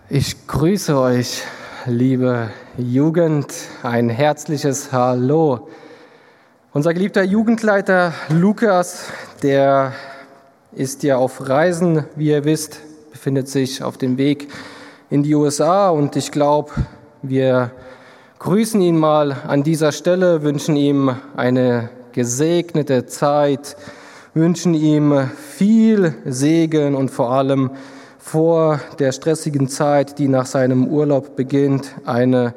Ich grüße euch, liebe Jugend, ein herzliches Hallo. Unser geliebter Jugendleiter Lukas, der ist ja auf Reisen, wie ihr wisst, befindet sich auf dem Weg in die USA und ich glaube, wir grüßen ihn mal an dieser Stelle, wünschen ihm eine gesegnete Zeit, wünschen ihm viel Segen und vor allem vor der stressigen Zeit, die nach seinem Urlaub beginnt, eine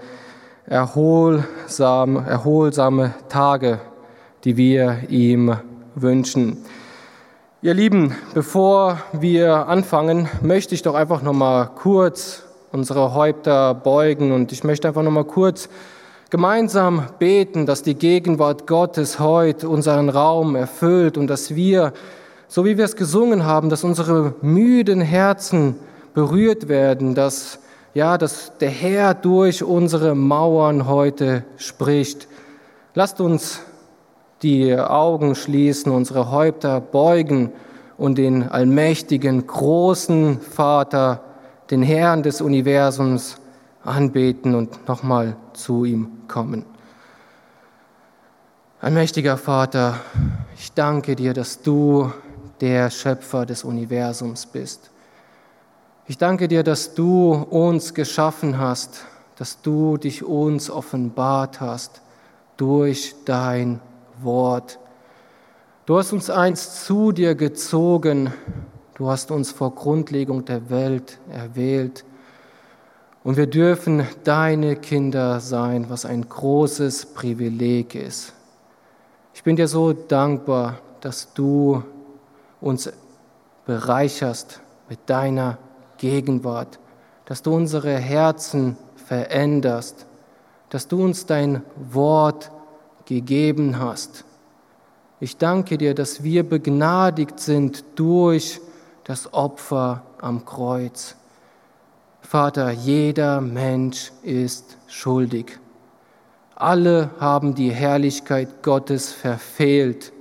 erholsame Tage, die wir ihm wünschen. Ihr Lieben, bevor wir anfangen, möchte ich doch einfach nochmal kurz unsere Häupter beugen und ich möchte einfach nochmal kurz gemeinsam beten, dass die Gegenwart Gottes heute unseren Raum erfüllt und dass wir, so wie wir es gesungen haben, dass unsere müden Herzen berührt werden, dass der Herr durch unsere Mauern heute spricht. Lasst uns die Augen schließen, unsere Häupter beugen und den allmächtigen, großen Vater, den Herrn des Universums anbeten und nochmal zu ihm kommen. Allmächtiger Vater, ich danke dir, dass du der Schöpfer des Universums bist. Ich danke dir, dass du uns geschaffen hast, dass du dich uns offenbart hast durch dein Wort. Du hast uns einst zu dir gezogen, du hast uns vor Grundlegung der Welt erwählt und wir dürfen deine Kinder sein, was ein großes Privileg ist. Ich bin dir so dankbar, dass du uns bereicherst mit deiner Gegenwart, dass du unsere Herzen veränderst, dass du uns dein Wort gegeben hast. Ich danke dir, dass wir begnadigt sind durch das Opfer am Kreuz. Vater, jeder Mensch ist schuldig. Alle haben die Herrlichkeit Gottes verfehlt.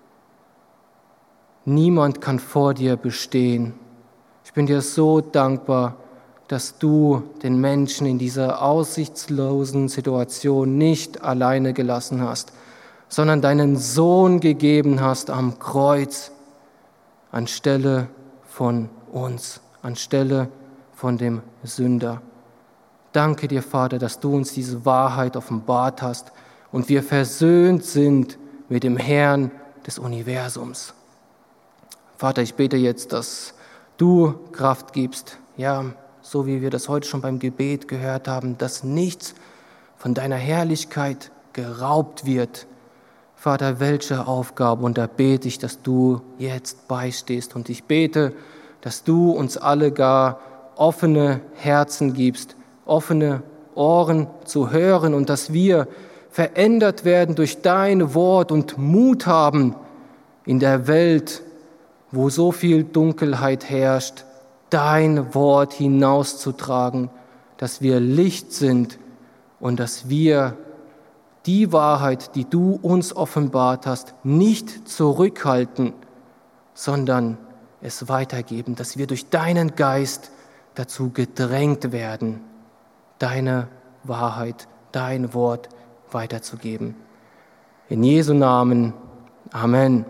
Niemand kann vor dir bestehen. Ich bin dir so dankbar, dass du den Menschen in dieser aussichtslosen Situation nicht alleine gelassen hast, sondern deinen Sohn gegeben hast am Kreuz anstelle von uns, anstelle von dem Sünder. Danke dir, Vater, dass du uns diese Wahrheit offenbart hast und wir versöhnt sind mit dem Herrn des Universums. Vater, ich bete jetzt, dass du Kraft gibst, ja, so wie wir das heute schon beim Gebet gehört haben, dass nichts von deiner Herrlichkeit geraubt wird. Vater, welche Aufgabe, und da bete ich, dass du jetzt beistehst und ich bete, dass du uns alle gar offene Herzen gibst, offene Ohren zu hören und dass wir verändert werden durch dein Wort und Mut haben in der Welt, wo so viel Dunkelheit herrscht, dein Wort hinauszutragen, dass wir Licht sind und dass wir die Wahrheit, die du uns offenbart hast, nicht zurückhalten, sondern es weitergeben, dass wir durch deinen Geist dazu gedrängt werden, deine Wahrheit, dein Wort weiterzugeben. In Jesu Namen, Amen.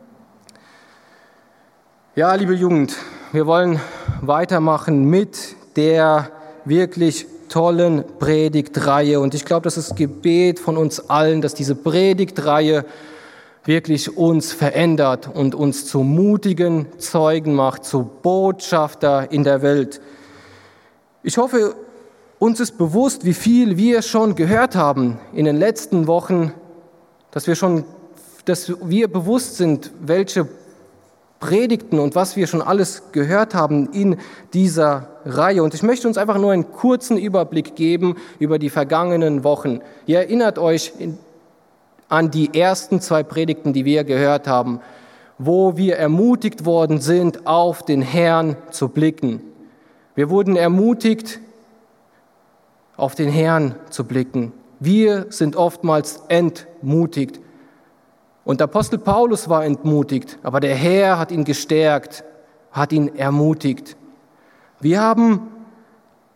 Ja, liebe Jugend, wir wollen weitermachen mit der wirklich tollen Predigtreihe. Und ich glaube, das ist Gebet von uns allen, dass diese Predigtreihe wirklich uns verändert und uns zu mutigen Zeugen macht, zu Botschafter in der Welt. Ich hoffe, uns ist bewusst, wie viel wir schon gehört haben in den letzten Wochen, dass wir bewusst sind, welche Predigten und was wir schon alles gehört haben in dieser Reihe. Und ich möchte uns einfach nur einen kurzen Überblick geben über die vergangenen Wochen. Ihr erinnert euch an die ersten 2 Predigten, die wir gehört haben, wo wir ermutigt worden sind, auf den Herrn zu blicken. Wir wurden ermutigt, auf den Herrn zu blicken. Wir sind oftmals entmutigt. Und der Apostel Paulus war entmutigt, aber der Herr hat ihn gestärkt, hat ihn ermutigt. Wir haben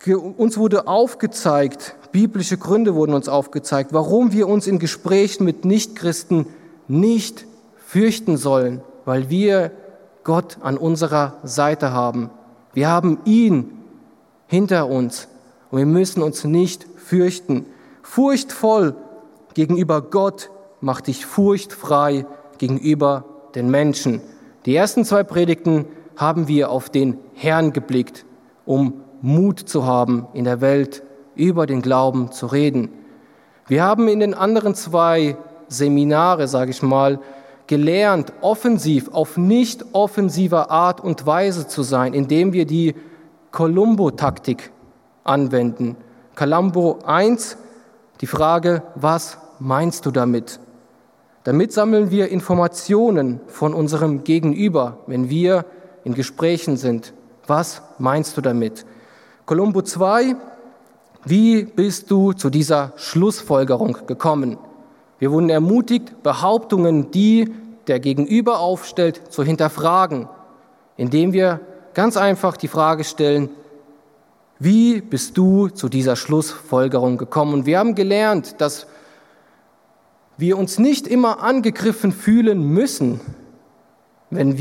Uns wurde aufgezeigt, biblische Gründe wurden uns aufgezeigt, warum wir uns in Gesprächen mit Nichtchristen nicht fürchten sollen, weil wir Gott an unserer Seite haben. Wir haben ihn hinter uns und wir müssen uns nicht fürchten. Furchtvoll gegenüber Gott macht dich furchtfrei gegenüber den Menschen. Die ersten 2 Predigten haben wir auf den Herrn geblickt, um Mut zu haben, in der Welt über den Glauben zu reden. Wir haben in den anderen 2 Seminare, sage ich mal, gelernt, offensiv, auf nicht offensiver Art und Weise zu sein, indem wir die Columbo-Taktik anwenden. Columbo 1, die Frage, was meinst du damit? Damit sammeln wir Informationen von unserem Gegenüber, wenn wir in Gesprächen sind. Was meinst du damit? Columbo 2, wie bist du zu dieser Schlussfolgerung gekommen? Wir wurden ermutigt, Behauptungen, die der Gegenüber aufstellt, zu hinterfragen, indem wir ganz einfach die Frage stellen, wie bist du zu dieser Schlussfolgerung gekommen? Und wir haben gelernt, dass wir uns nicht immer angegriffen fühlen müssen, wenn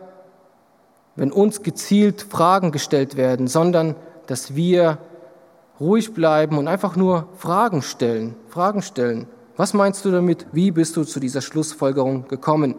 uns gezielt Fragen gestellt werden, sondern dass wir ruhig bleiben und einfach nur Fragen stellen. Was meinst du damit? Wie bist du zu dieser Schlussfolgerung gekommen?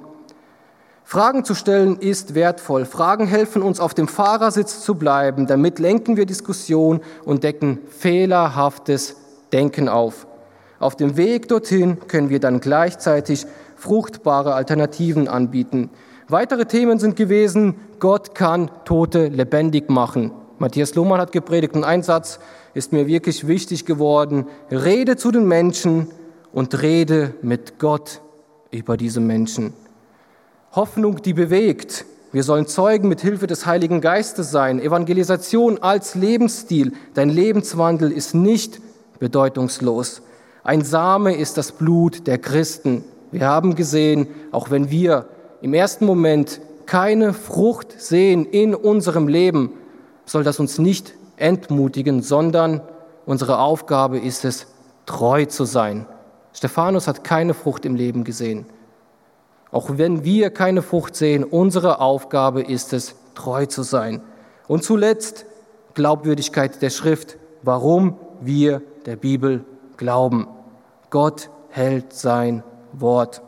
Fragen zu stellen ist wertvoll. Fragen helfen uns, auf dem Fahrersitz zu bleiben. Damit lenken wir Diskussion und decken fehlerhaftes Denken auf. Auf dem Weg dorthin können wir dann gleichzeitig fruchtbare Alternativen anbieten. Weitere Themen sind gewesen, Gott kann Tote lebendig machen. Matthias Lohmann hat gepredigt und ein Satz ist mir wirklich wichtig geworden. Rede zu den Menschen und rede mit Gott über diese Menschen. Hoffnung, die bewegt. Wir sollen Zeugen mit Hilfe des Heiligen Geistes sein. Evangelisation als Lebensstil. Dein Lebenswandel ist nicht bedeutungslos. Ein Same ist das Blut der Christen. Wir haben gesehen, auch wenn wir im ersten Moment keine Frucht sehen in unserem Leben, soll das uns nicht entmutigen, sondern unsere Aufgabe ist es, treu zu sein. Stephanus hat keine Frucht im Leben gesehen. Auch wenn wir keine Frucht sehen, unsere Aufgabe ist es, treu zu sein. Und zuletzt Glaubwürdigkeit der Schrift, warum wir der Bibel glauben. Gott hält sein Wort.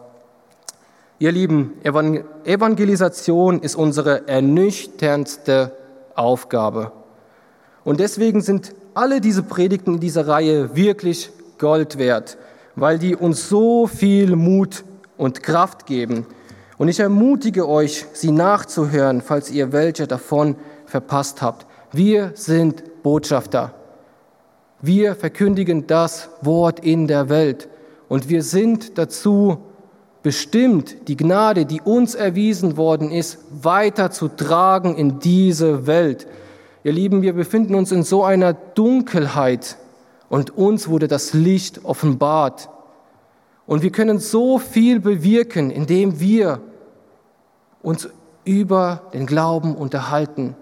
Ihr Lieben, Evangelisation ist unsere ernüchterndste Aufgabe. Und deswegen sind alle diese Predigten in dieser Reihe wirklich Gold wert, weil die uns so viel Mut und Kraft geben. Und ich ermutige euch, sie nachzuhören, falls ihr welche davon verpasst habt. Wir sind Botschafter. Wir verkündigen das Wort in der Welt. Und wir sind dazu bestimmt, die Gnade, die uns erwiesen worden ist, weiterzutragen in diese Welt. Ihr Lieben, wir befinden uns in so einer Dunkelheit und uns wurde das Licht offenbart. Und wir können so viel bewirken, indem wir uns über den Glauben unterhalten.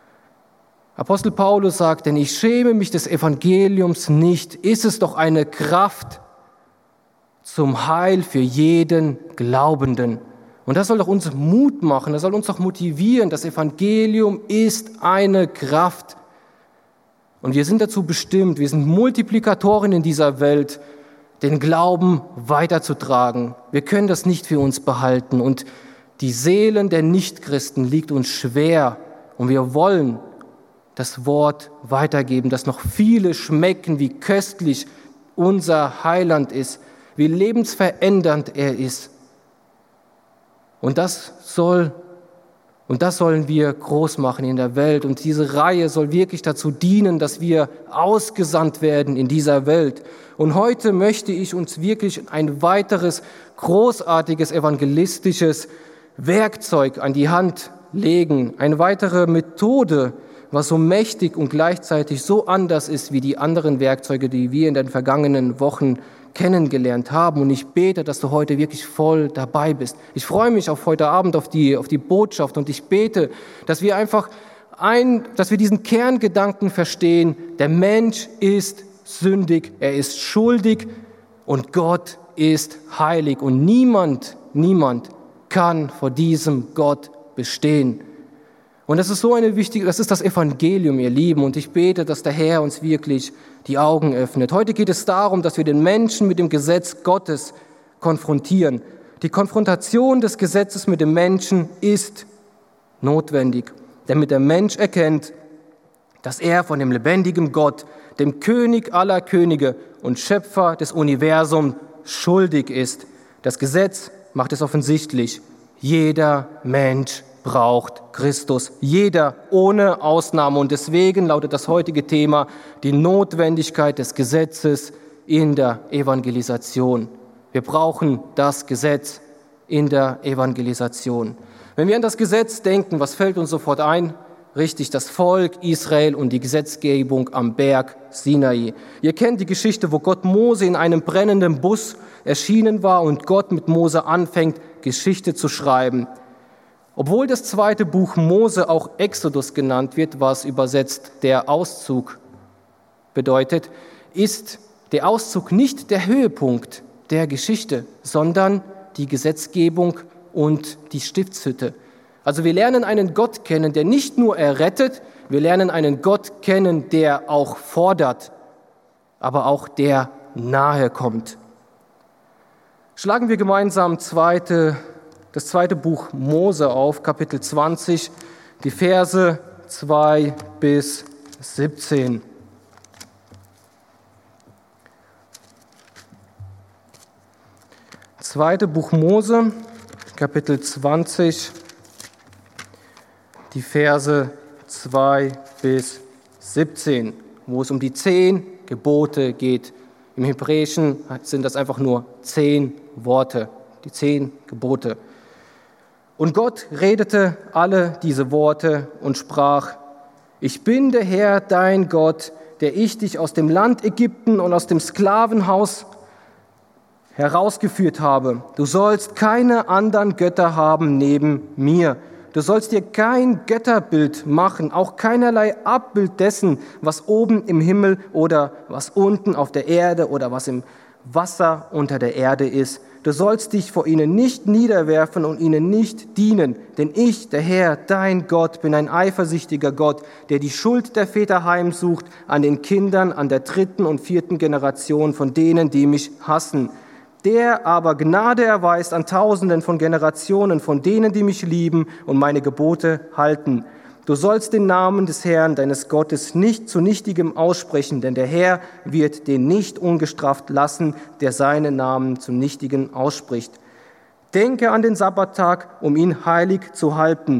Apostel Paulus sagt, denn ich schäme mich des Evangeliums nicht, ist es doch eine Kraft zum Heil für jeden Glaubenden. Und das soll doch uns Mut machen, das soll uns doch motivieren. Das Evangelium ist eine Kraft. Und wir sind dazu bestimmt, wir sind Multiplikatoren in dieser Welt, den Glauben weiterzutragen. Wir können das nicht für uns behalten. Und die Seelen der Nichtchristen liegt uns schwer. Und wir wollen das Wort weitergeben, dass noch viele schmecken, wie köstlich unser Heiland ist, wie lebensverändernd er ist. Und das sollen wir groß machen in der Welt. Und diese Reihe soll wirklich dazu dienen, dass wir ausgesandt werden in dieser Welt. Und heute möchte ich uns wirklich ein weiteres großartiges evangelistisches Werkzeug an die Hand legen. Eine weitere Methode, was so mächtig und gleichzeitig so anders ist wie die anderen Werkzeuge, die wir in den vergangenen Wochen kennengelernt haben. Und ich bete, dass du heute wirklich voll dabei bist. Ich freue mich auf heute Abend, auf die Botschaft und ich bete, dass wir einfach dass wir diesen Kerngedanken verstehen, der Mensch ist sündig, er ist schuldig und Gott ist heilig und niemand kann vor diesem Gott bestehen. Und das ist das ist das Evangelium, ihr Lieben, und ich bete, dass der Herr uns wirklich die Augen öffnet. Heute geht es darum, dass wir den Menschen mit dem Gesetz Gottes konfrontieren. Die Konfrontation des Gesetzes mit dem Menschen ist notwendig, damit der Mensch erkennt, dass er von dem lebendigen Gott, dem König aller Könige und Schöpfer des Universums, schuldig ist. Das Gesetz macht es offensichtlich. Jeder Mensch braucht Christus. Jeder, ohne Ausnahme. Und deswegen lautet das heutige Thema die Notwendigkeit des Gesetzes in der Evangelisation. Wir brauchen das Gesetz in der Evangelisation. Wenn wir an das Gesetz denken, was fällt uns sofort ein? Richtig, das Volk Israel und die Gesetzgebung am Berg Sinai. Ihr kennt die Geschichte, wo Gott Mose in einem brennenden Busch erschienen war und Gott mit Mose anfängt, Geschichte zu schreiben. Obwohl das zweite Buch Mose auch Exodus genannt wird, was übersetzt der Auszug bedeutet, ist der Auszug nicht der Höhepunkt der Geschichte, sondern die Gesetzgebung und die Stiftshütte. Also wir lernen einen Gott kennen, der nicht nur errettet, wir lernen einen Gott kennen, der auch fordert, aber auch der nahe kommt. Schlagen wir gemeinsam das zweite Buch Mose auf, Kapitel 20, die Verse 2 bis 17. Zweite Buch Mose, Kapitel 20, die Verse 2 bis 17, wo es um die 10 Gebote geht. Im Hebräischen sind das einfach nur 10 Worte, die 10 Gebote. Und Gott redete alle diese Worte und sprach: Ich bin der Herr, dein Gott, der ich dich aus dem Land Ägypten und aus dem Sklavenhaus herausgeführt habe. Du sollst keine anderen Götter haben neben mir. Du sollst dir kein Götterbild machen, auch keinerlei Abbild dessen, was oben im Himmel oder was unten auf der Erde oder was im Wasser unter der Erde ist. Du sollst dich vor ihnen nicht niederwerfen und ihnen nicht dienen, denn ich, der Herr, dein Gott, bin ein eifersüchtiger Gott, der die Schuld der Väter heimsucht an den Kindern, an der 3. und 4. Generation von denen, die mich hassen. Der aber Gnade erweist an Tausenden von Generationen von denen, die mich lieben und meine Gebote halten. Du sollst den Namen des Herrn, deines Gottes, nicht zu Nichtigem aussprechen, denn der Herr wird den nicht ungestraft lassen, der seinen Namen zu Nichtigen ausspricht. Denke an den Sabbattag, um ihn heilig zu halten.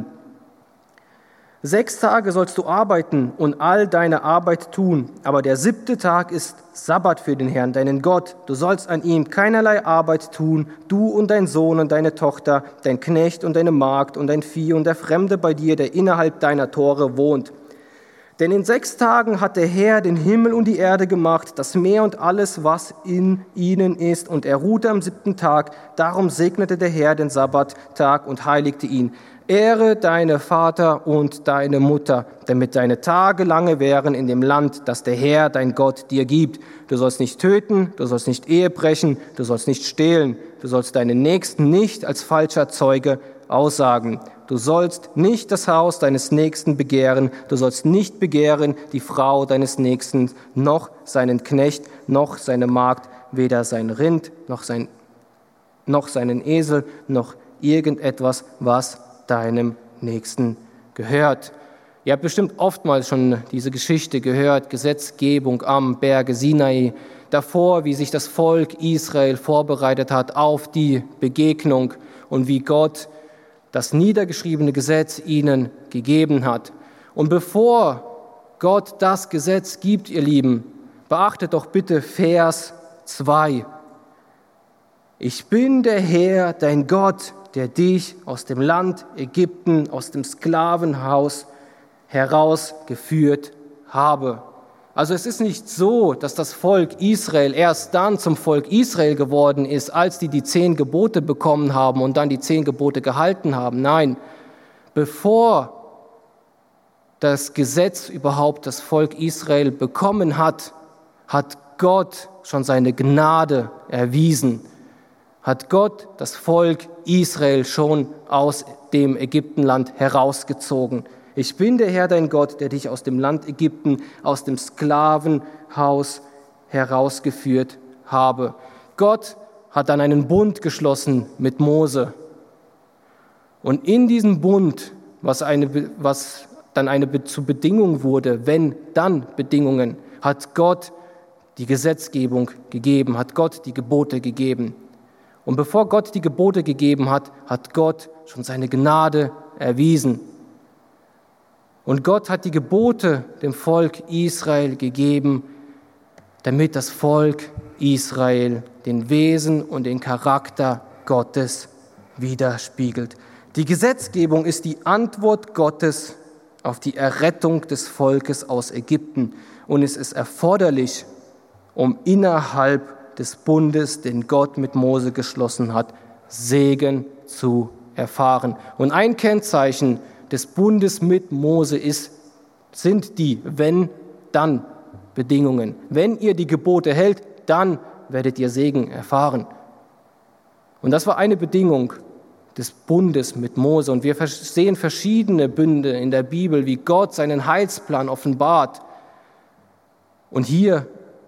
6 Tage sollst du arbeiten und all deine Arbeit tun, aber der 7. Tag ist Sabbat für den Herrn, deinen Gott. Du sollst an ihm keinerlei Arbeit tun, du und dein Sohn und deine Tochter, dein Knecht und deine Magd und dein Vieh und der Fremde bei dir, der innerhalb deiner Tore wohnt. Denn in 6 Tagen hat der Herr den Himmel und die Erde gemacht, das Meer und alles, was in ihnen ist, und er ruhte am 7. Tag. Darum segnete der Herr den Sabbattag und heiligte ihn. Ehre deine Vater und deine Mutter, damit deine Tage lange wären in dem Land, das der Herr, dein Gott, dir gibt. Du sollst nicht töten, du sollst nicht Ehe brechen, du sollst nicht stehlen, du sollst deinen Nächsten nicht als falscher Zeuge aussagen. Du sollst nicht das Haus deines Nächsten begehren, du sollst nicht begehren die Frau deines Nächsten, noch seinen Knecht, noch seine Magd, weder sein Rind, noch seinen Esel, noch irgendetwas, was deinem Nächsten gehört. Ihr habt bestimmt oftmals schon diese Geschichte gehört, Gesetzgebung am Berge Sinai, davor, wie sich das Volk Israel vorbereitet hat auf die Begegnung und wie Gott das niedergeschriebene Gesetz ihnen gegeben hat. Und bevor Gott das Gesetz gibt, ihr Lieben, beachtet doch bitte Vers 2. Ich bin der Herr, dein Gott, der dich aus dem Land Ägypten, aus dem Sklavenhaus herausgeführt habe. Also es ist nicht so, dass das Volk Israel erst dann zum Volk Israel geworden ist, als die 10 Gebote bekommen haben und dann die 10 Gebote gehalten haben. Nein, bevor das Gesetz überhaupt das Volk Israel bekommen hat, hat Gott schon seine Gnade erwiesen. Hat Gott das Volk Israel schon aus dem Ägyptenland herausgezogen. Ich bin der Herr, dein Gott, der dich aus dem Land Ägypten, aus dem Sklavenhaus herausgeführt habe. Gott hat dann einen Bund geschlossen mit Mose. Und in diesem Bund, was dann zur Bedingung wurde, wenn dann Bedingungen, hat Gott die Gesetzgebung gegeben, hat Gott die Gebote gegeben. Und bevor Gott die Gebote gegeben hat, hat Gott schon seine Gnade erwiesen. Und Gott hat die Gebote dem Volk Israel gegeben, damit das Volk Israel den Wesen und den Charakter Gottes widerspiegelt. Die Gesetzgebung ist die Antwort Gottes auf die Errettung des Volkes aus Ägypten und es ist erforderlich, um innerhalb des Bundes, den Gott mit Mose geschlossen hat, Segen zu erfahren. Und ein Kennzeichen des Bundes mit Mose sind die Wenn-Dann-Bedingungen. Wenn ihr die Gebote hält, dann werdet ihr Segen erfahren. Und das war eine Bedingung des Bundes mit Mose. Und wir sehen verschiedene Bünde in der Bibel, wie Gott seinen Heilsplan offenbart. Und hier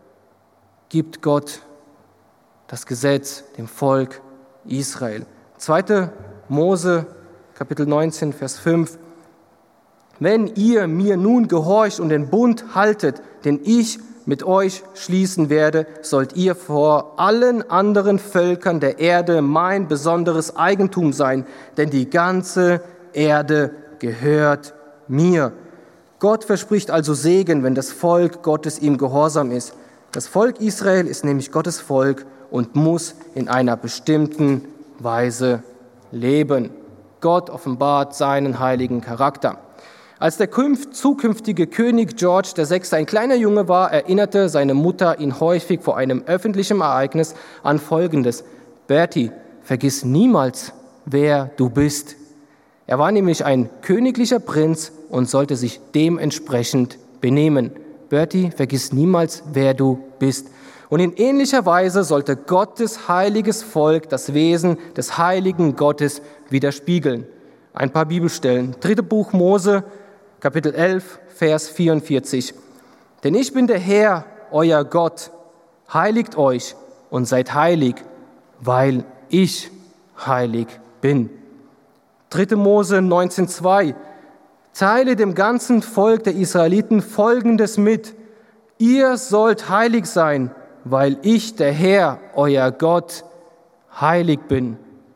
gibt Gott das Gesetz dem Volk Israel. 2. Mose, Kapitel 19, Vers 5. Wenn ihr mir nun gehorcht und den Bund haltet, den ich mit euch schließen werde, sollt ihr vor allen anderen Völkern der Erde mein besonderes Eigentum sein, denn die ganze Erde gehört mir. Gott verspricht also Segen, wenn das Volk Gottes ihm gehorsam ist. Das Volk Israel ist nämlich Gottes Volk und muss in einer bestimmten Weise leben. Gott offenbart seinen heiligen Charakter. Als der zukünftige König George VI. Ein kleiner Junge war, erinnerte seine Mutter ihn häufig vor einem öffentlichen Ereignis an Folgendes: Bertie, vergiss niemals, wer du bist. Er war nämlich ein königlicher Prinz und sollte sich dementsprechend benehmen. Bertie, vergiss niemals, wer du bist. Und in ähnlicher Weise sollte Gottes heiliges Volk das Wesen des heiligen Gottes widerspiegeln. Ein paar Bibelstellen. 3. Buch Mose, Kapitel 11, Vers 44. Denn ich bin der Herr, euer Gott. Heiligt euch und seid heilig, weil ich heilig bin. 3. Mose 19,2. Teile dem ganzen Volk der Israeliten Folgendes mit: Ihr sollt heilig sein, weil ich, der Herr, euer Gott, heilig bin.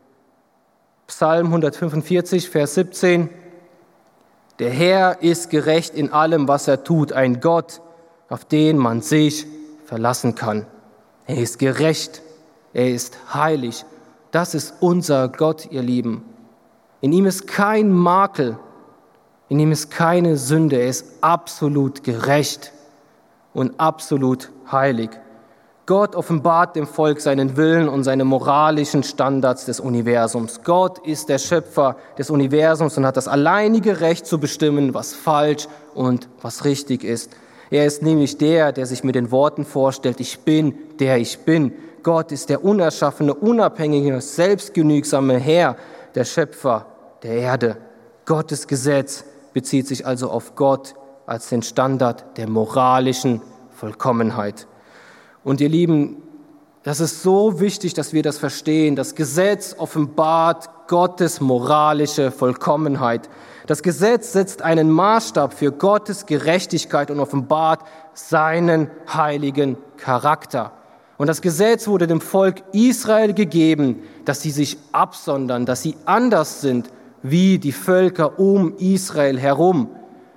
Psalm 145, Vers 17. Der Herr ist gerecht in allem, was er tut, ein Gott, auf den man sich verlassen kann. Er ist gerecht, er ist heilig. Das ist unser Gott, ihr Lieben. In ihm ist kein Makel, in ihm ist keine Sünde. Er ist absolut gerecht und absolut heilig. Gott offenbart dem Volk seinen Willen und seine moralischen Standards des Universums. Gott ist der Schöpfer des Universums und hat das alleinige Recht zu bestimmen, was falsch und was richtig ist. Er ist nämlich der, der sich mit den Worten vorstellt: Ich bin, der ich bin. Gott ist der unerschaffene, unabhängige, selbstgenügsame Herr, der Schöpfer der Erde. Gottes Gesetz bezieht sich also auf Gott als den Standard der moralischen Vollkommenheit. Und ihr Lieben, das ist so wichtig, dass wir das verstehen. Das Gesetz offenbart Gottes moralische Vollkommenheit. Das Gesetz setzt einen Maßstab für Gottes Gerechtigkeit und offenbart seinen heiligen Charakter. Und das Gesetz wurde dem Volk Israel gegeben, dass sie sich absondern, dass sie anders sind wie die Völker um Israel herum.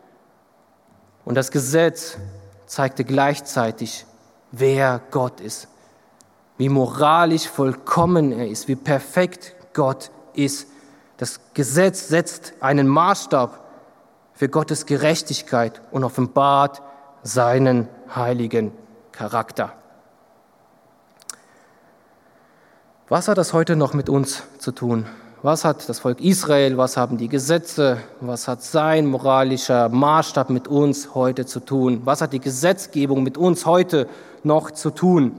Und das Gesetz zeigte gleichzeitig, wer Gott ist, wie moralisch vollkommen er ist, wie perfekt Gott ist. Das Gesetz setzt einen Maßstab für Gottes Gerechtigkeit und offenbart seinen heiligen Charakter. Was hat das heute noch mit uns zu tun? Was hat das Volk Israel, was haben die Gesetze, was hat sein moralischer Maßstab mit uns heute zu tun? Was hat die Gesetzgebung mit uns heute noch zu tun?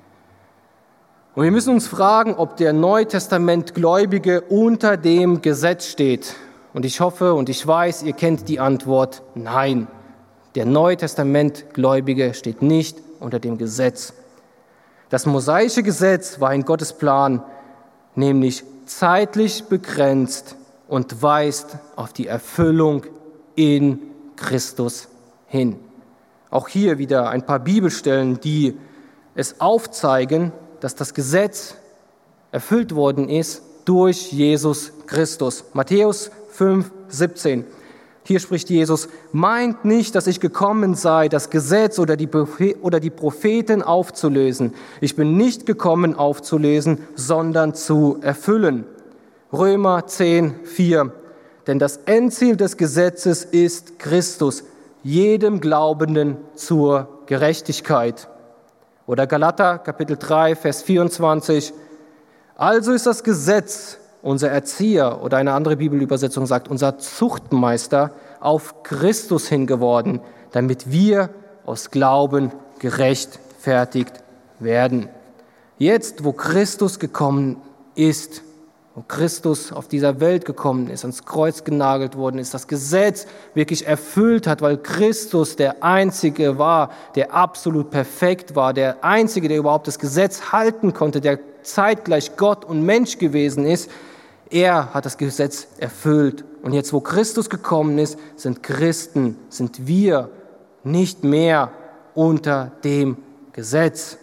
Und wir müssen uns fragen, ob der Neutestamentgläubige unter dem Gesetz steht. Und ich hoffe und ich weiß, ihr kennt die Antwort: Nein. Der Neutestamentgläubige steht nicht unter dem Gesetz. Das mosaische Gesetz war in Gottes Plan, nämlich zeitlich begrenzt und weist auf die Erfüllung in Christus hin. Auch hier wieder ein paar Bibelstellen, die es aufzeigen, dass das Gesetz erfüllt worden ist durch Jesus Christus. Matthäus 5,17. Hier spricht Jesus: Meint nicht, dass ich gekommen sei, das Gesetz oder die Propheten aufzulösen. Ich bin nicht gekommen aufzulösen, sondern zu erfüllen. Römer 10,4. Denn das Endziel des Gesetzes ist Christus, jedem Glaubenden zur Gerechtigkeit. Oder Galater Kapitel 3, Vers 24. Also ist das Gesetz unser Erzieher, oder eine andere Bibelübersetzung sagt, unser Zuchtmeister, auf Christus hin geworden, damit wir aus Glauben gerechtfertigt werden. Jetzt, wo Christus gekommen ist, wo Christus auf dieser Welt gekommen ist, ans Kreuz genagelt worden ist, das Gesetz wirklich erfüllt hat, weil Christus der Einzige war, der absolut perfekt war, der Einzige, der überhaupt das Gesetz halten konnte, der zeitgleich Gott und Mensch gewesen ist. Er hat das Gesetz erfüllt. Und jetzt, wo Christus gekommen ist, sind Christen, sind wir nicht mehr unter dem Gesetz.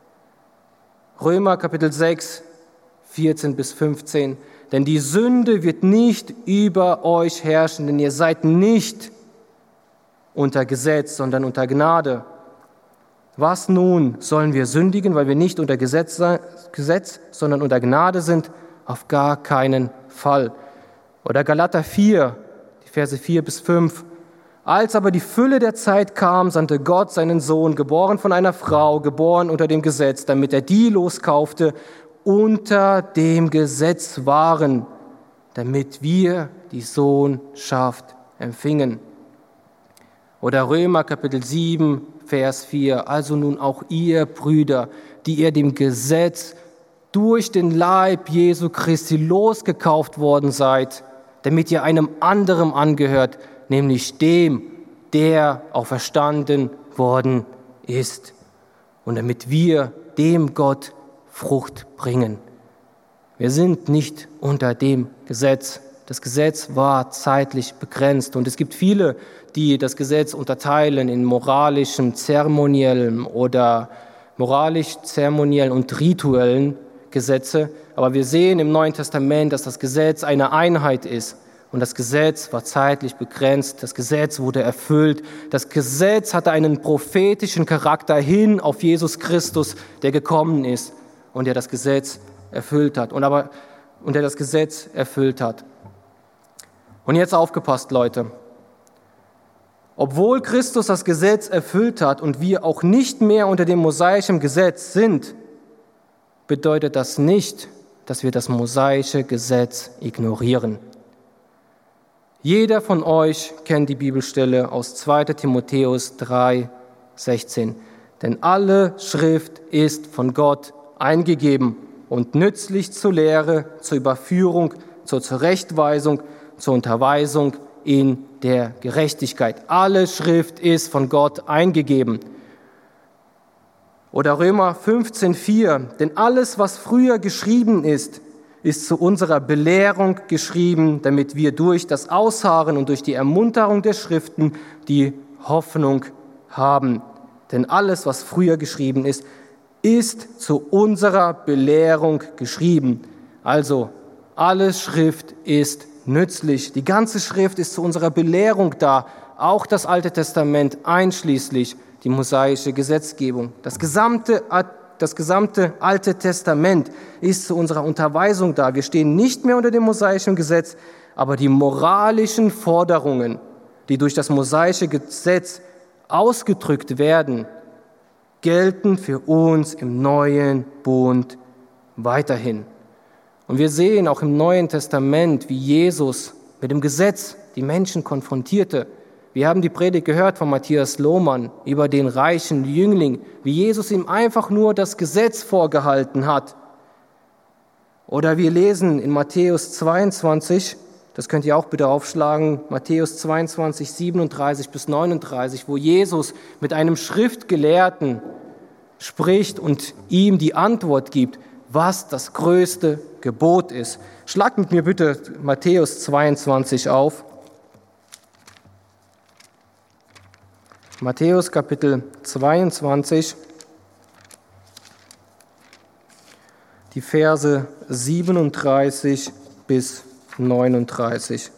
Römer Kapitel 6, 14 bis 15. Denn die Sünde wird nicht über euch herrschen, denn ihr seid nicht unter Gesetz, sondern unter Gnade. Was nun? Sollen wir sündigen, weil wir nicht unter Gesetz, sondern unter Gnade sind? Auf gar keinen Fall. Oder Galater 4, die Verse 4 bis 5. Als aber die Fülle der Zeit kam, sandte Gott seinen Sohn, geboren von einer Frau, geboren unter dem Gesetz, damit er die loskaufte, unter dem Gesetz waren, damit wir die Sohnschaft empfingen. Oder Römer Kapitel 7, Vers 4. Also nun auch ihr, Brüder, die ihr dem Gesetz durch den Leib Jesu Christi losgekauft worden seid, damit ihr einem anderen angehört, nämlich dem, der auferstanden worden ist. Und damit wir dem Gott Frucht bringen. Wir sind nicht unter dem Gesetz. Das Gesetz war zeitlich begrenzt. Und es gibt viele, die das Gesetz unterteilen in moralischem, zeremoniellem oder moralisch-zeremoniellen und rituellen Gesetze. Aber wir sehen im Neuen Testament, dass das Gesetz eine Einheit ist. Und das Gesetz war zeitlich begrenzt. Das Gesetz wurde erfüllt. Das Gesetz hatte einen prophetischen Charakter hin auf Jesus Christus, der gekommen ist und der das Gesetz erfüllt hat. Und der das Gesetz erfüllt hat. Und jetzt aufgepasst, Leute. Obwohl Christus das Gesetz erfüllt hat und wir auch nicht mehr unter dem mosaischen Gesetz sind, bedeutet das nicht, dass wir das mosaische Gesetz ignorieren. Jeder von euch kennt die Bibelstelle aus 2. Timotheus 3, 16. Denn alle Schrift ist von Gott eingegeben und nützlich zur Lehre, zur Überführung, zur Zurechtweisung, zur Unterweisung in der Gerechtigkeit. Alle Schrift ist von Gott eingegeben. Oder Römer 15,4. Denn alles, was früher geschrieben ist, ist zu unserer Belehrung geschrieben, damit wir durch das Ausharren und durch die Ermunterung der Schriften die Hoffnung haben. Denn alles, was früher geschrieben ist, ist zu unserer Belehrung geschrieben. Also, alle Schrift ist nützlich. Die ganze Schrift ist zu unserer Belehrung da. Auch das Alte Testament einschließlich die mosaische Gesetzgebung. Das gesamte Alte Testament ist zu unserer Unterweisung da. Wir stehen nicht mehr unter dem mosaischen Gesetz, aber die moralischen Forderungen, die durch das mosaische Gesetz ausgedrückt werden, gelten für uns im neuen Bund weiterhin. Und wir sehen auch im Neuen Testament, wie Jesus mit dem Gesetz die Menschen konfrontierte. Wir haben die Predigt gehört von Matthias Lohmann über den reichen Jüngling, wie Jesus ihm einfach nur das Gesetz vorgehalten hat. Oder wir lesen in Matthäus 22, das könnt ihr auch bitte aufschlagen, Matthäus 22, 37 bis 39, wo Jesus mit einem Schriftgelehrten spricht und ihm die Antwort gibt, was das größte Gebot ist. Schlagt mit mir bitte Matthäus 22 auf. Matthäus Kapitel 22, die Verse 37 bis 39.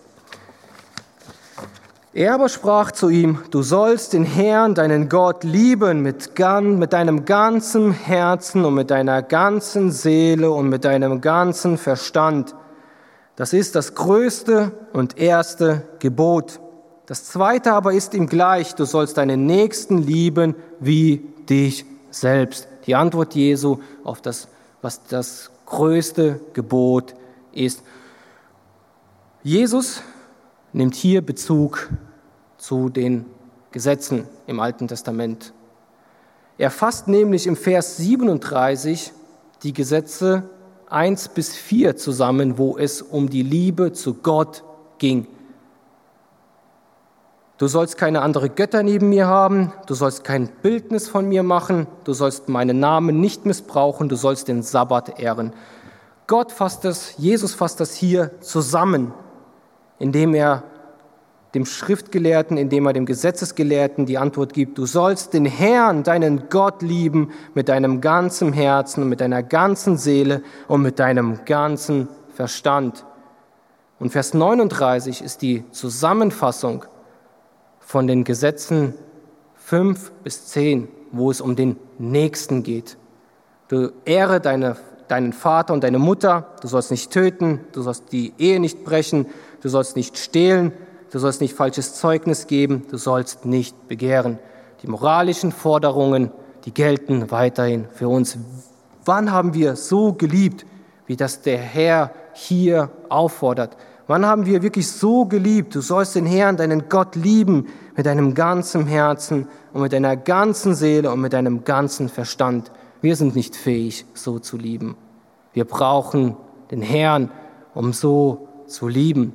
Er aber sprach zu ihm, du sollst den Herrn, deinen Gott, lieben mit deinem ganzen Herzen und mit deiner ganzen Seele und mit deinem ganzen Verstand. Das ist das größte und erste Gebot. Das zweite aber ist ihm gleich, du sollst deinen Nächsten lieben wie dich selbst. Die Antwort Jesu auf das, was das größte Gebot ist. Jesus nimmt hier Bezug zu den Gesetzen im Alten Testament. Er fasst nämlich im Vers 37 die Gesetze 1 bis 4 zusammen, wo es um die Liebe zu Gott ging. Du sollst keine anderen Götter neben mir haben, du sollst kein Bildnis von mir machen, du sollst meinen Namen nicht missbrauchen, du sollst den Sabbat ehren. Jesus fasst das hier zusammen, indem er dem Schriftgelehrten, indem er dem Gesetzesgelehrten die Antwort gibt, du sollst den Herrn, deinen Gott lieben mit deinem ganzen Herzen, mit deiner ganzen Seele und mit deinem ganzen Verstand. Und Vers 39 ist die Zusammenfassung von den Gesetzen 5 bis 10, wo es um den Nächsten geht. Du ehre deinen Vater und deine Mutter, du sollst nicht töten, du sollst die Ehe nicht brechen, du sollst nicht stehlen, du sollst nicht falsches Zeugnis geben, du sollst nicht begehren. Die moralischen Forderungen, die gelten weiterhin für uns. Wann haben wir so geliebt, wie das der Herr hier auffordert? Wann haben wir wirklich so geliebt? Du sollst den Herrn, deinen Gott lieben mit deinem ganzen Herzen und mit deiner ganzen Seele und mit deinem ganzen Verstand. Wir sind nicht fähig, so zu lieben. Wir brauchen den Herrn, um so zu lieben.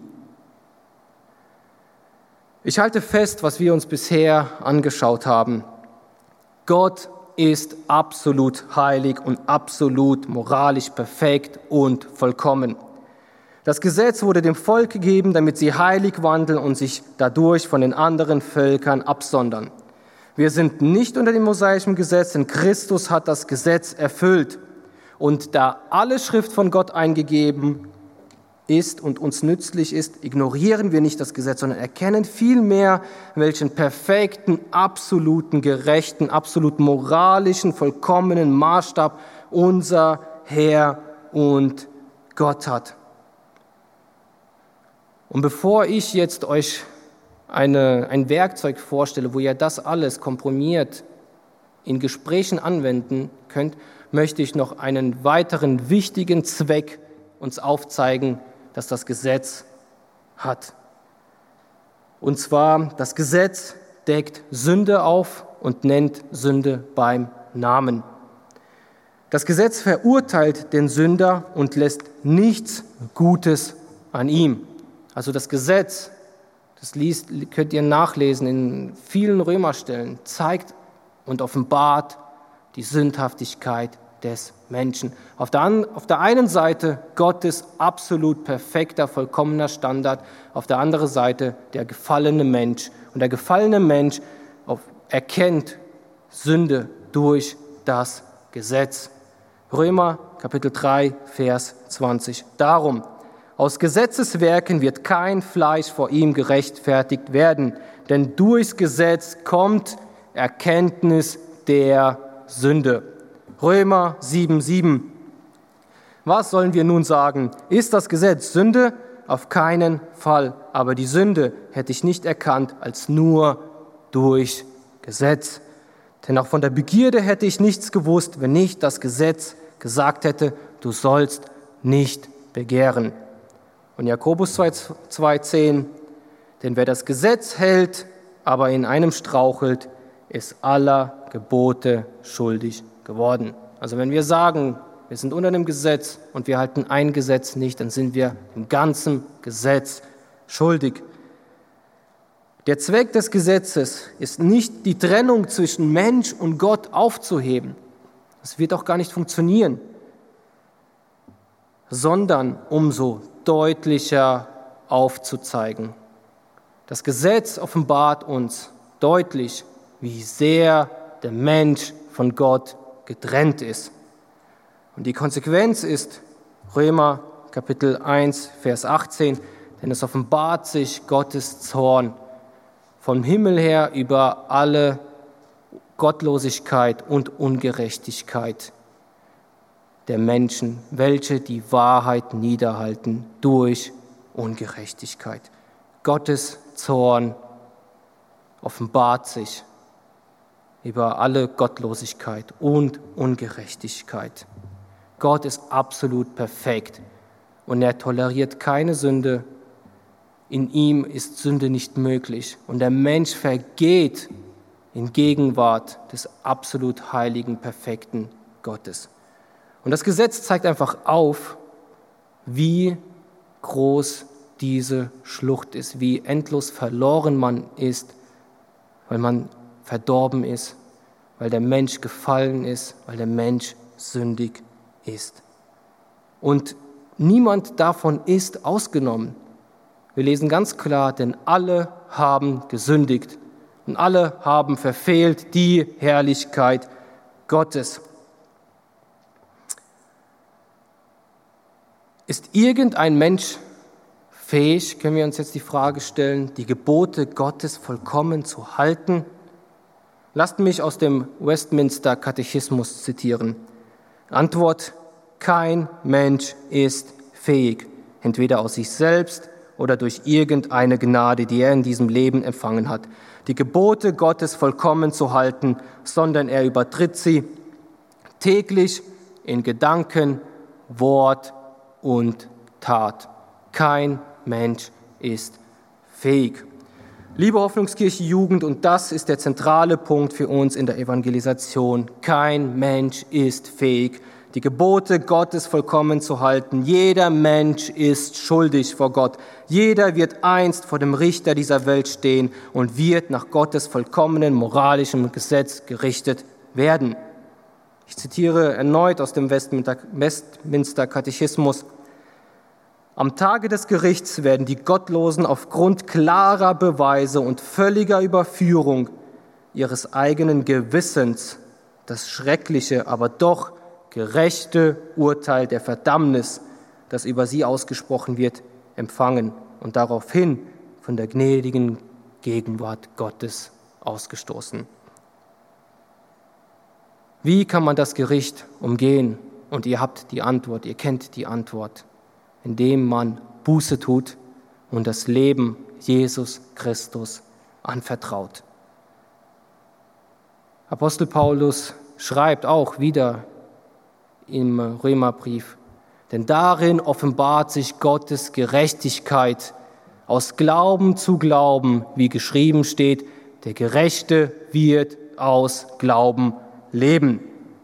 Ich halte fest, was wir uns bisher angeschaut haben. Gott ist absolut heilig und absolut moralisch perfekt und vollkommen. Das Gesetz wurde dem Volk gegeben, damit sie heilig wandeln und sich dadurch von den anderen Völkern absondern. Wir sind nicht unter dem mosaischen Gesetz, denn Christus hat das Gesetz erfüllt. Und da alle Schrift von Gott eingegeben ist und uns nützlich ist, ignorieren wir nicht das Gesetz, sondern erkennen vielmehr, welchen perfekten, absoluten, gerechten, absolut moralischen, vollkommenen Maßstab unser Herr und Gott hat. Und bevor ich jetzt euch ein Werkzeug vorstelle, wo ihr das alles komprimiert in Gesprächen anwenden könnt, möchte ich noch einen weiteren wichtigen Zweck uns aufzeigen, dass das Gesetz hat. Und zwar, das Gesetz deckt Sünde auf und nennt Sünde beim Namen. Das Gesetz verurteilt den Sünder und lässt nichts Gutes an ihm. Also das Gesetz, könnt ihr nachlesen in vielen Römerstellen, zeigt und offenbart die Sündhaftigkeit des Menschen. Auf der einen Seite Gottes absolut perfekter, vollkommener Standard, auf der anderen Seite der gefallene Mensch. Und der gefallene Mensch erkennt Sünde durch das Gesetz. Römer Kapitel 3, Vers 20. Darum, aus Gesetzeswerken wird kein Fleisch vor ihm gerechtfertigt werden, denn durchs Gesetz kommt Erkenntnis der Sünde. Römer 7,7. Was sollen wir nun sagen? Ist das Gesetz Sünde? Auf keinen Fall. Aber die Sünde hätte ich nicht erkannt als nur durch Gesetz. Denn auch von der Begierde hätte ich nichts gewusst, wenn nicht das Gesetz gesagt hätte, du sollst nicht begehren. Und Jakobus 2,10, denn wer das Gesetz hält, aber in einem strauchelt, ist aller Gebote schuldig geworden. Also wenn wir sagen, wir sind unter dem Gesetz und wir halten ein Gesetz nicht, dann sind wir im ganzen Gesetz schuldig. Der Zweck des Gesetzes ist nicht, die Trennung zwischen Mensch und Gott aufzuheben. Das wird auch gar nicht funktionieren, sondern umso deutlicher aufzuzeigen. Das Gesetz offenbart uns deutlich, wie sehr der Mensch von Gott getrennt ist. Und die Konsequenz ist Römer Kapitel 1, Vers 18, denn es offenbart sich Gottes Zorn vom Himmel her über alle Gottlosigkeit und Ungerechtigkeit der Menschen, welche die Wahrheit niederhalten durch Ungerechtigkeit. Gottes Zorn offenbart sich über alle Gottlosigkeit und Ungerechtigkeit. Gott ist absolut perfekt und er toleriert keine Sünde. In ihm ist Sünde nicht möglich und der Mensch vergeht in Gegenwart des absolut heiligen, perfekten Gottes. Und das Gesetz zeigt einfach auf, wie groß diese Schlucht ist, wie endlos verloren man ist, weil man verdorben ist, weil der Mensch gefallen ist, weil der Mensch sündig ist. Und niemand davon ist ausgenommen. Wir lesen ganz klar, denn alle haben gesündigt und alle haben verfehlt die Herrlichkeit Gottes. Ist irgendein Mensch fähig, können wir uns jetzt die Frage stellen, die Gebote Gottes vollkommen zu halten? Lasst mich aus dem Westminster Katechismus zitieren. Antwort: Kein Mensch ist fähig, entweder aus sich selbst oder durch irgendeine Gnade, die er in diesem Leben empfangen hat, die Gebote Gottes vollkommen zu halten, sondern er übertritt sie täglich in Gedanken, Wort und Tat. Kein Mensch ist fähig. Liebe Hoffnungskirche Jugend, und das ist der zentrale Punkt für uns in der Evangelisation: Kein Mensch ist fähig, die Gebote Gottes vollkommen zu halten. Jeder Mensch ist schuldig vor Gott. Jeder wird einst vor dem Richter dieser Welt stehen und wird nach Gottes vollkommenen moralischen Gesetz gerichtet werden. Ich zitiere erneut aus dem Westminster Katechismus: Am Tage des Gerichts werden die Gottlosen aufgrund klarer Beweise und völliger Überführung ihres eigenen Gewissens das schreckliche, aber doch gerechte Urteil der Verdammnis, das über sie ausgesprochen wird, empfangen und daraufhin von der gnädigen Gegenwart Gottes ausgestoßen. Wie kann man das Gericht umgehen? Und ihr habt die Antwort, ihr kennt die Antwort: indem man Buße tut und das Leben Jesus Christus anvertraut. Apostel Paulus schreibt auch wieder im Römerbrief: Denn darin offenbart sich Gottes Gerechtigkeit aus Glauben zu Glauben, wie geschrieben steht, der Gerechte wird aus Glauben leben.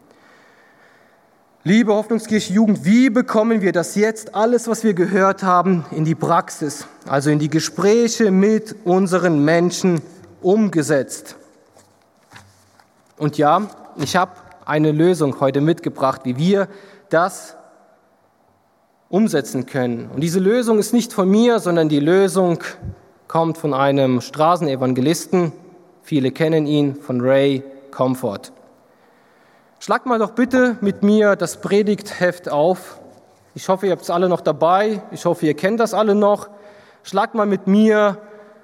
Liebe Hoffnungskirche Jugend, wie bekommen wir das jetzt alles, was wir gehört haben, in die Praxis, also in die Gespräche mit unseren Menschen umgesetzt? Und ja, ich habe eine Lösung heute mitgebracht, wie wir das umsetzen können. Und diese Lösung ist nicht von mir, sondern die Lösung kommt von einem Straßenevangelisten. Viele kennen ihn, von Ray Comfort. Schlagt mal doch bitte mit mir das Predigtheft auf. Ich hoffe, ihr habt es alle noch dabei. Ich hoffe, ihr kennt das alle noch. Schlagt mal mit mir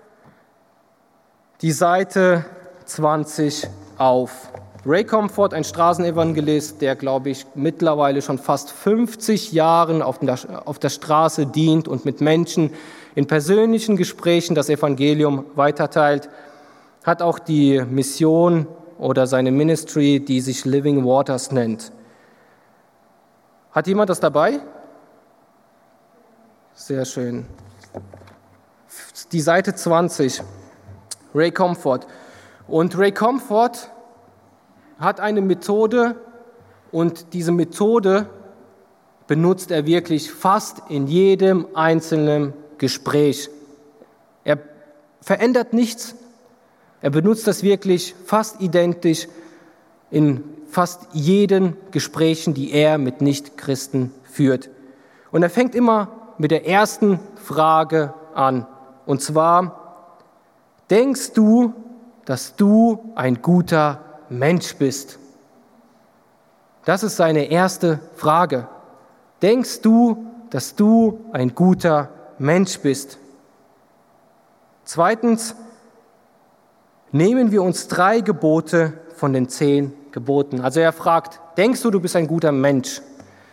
die Seite 20 auf. Ray Comfort, ein Straßenevangelist, der, glaube ich, mittlerweile schon fast 50 Jahren auf der Straße dient und mit Menschen in persönlichen Gesprächen das Evangelium weiterteilt, hat auch die Mission oder seine Ministry, die sich Living Waters nennt. Hat jemand das dabei? Sehr schön. Die Seite 20, Ray Comfort. Und Ray Comfort hat eine Methode und diese Methode benutzt er wirklich fast in jedem einzelnen Gespräch. Er verändert nichts. Er benutzt das wirklich fast identisch in fast jeden Gesprächen, die er mit Nichtchristen führt. Und er fängt immer mit der ersten Frage an. Und zwar, denkst du, dass du ein guter Mensch bist? Das ist seine erste Frage. Denkst du, dass du ein guter Mensch bist? Zweitens, nehmen wir uns 3 Gebote von den 10 Geboten. Also er fragt, denkst du, du bist ein guter Mensch?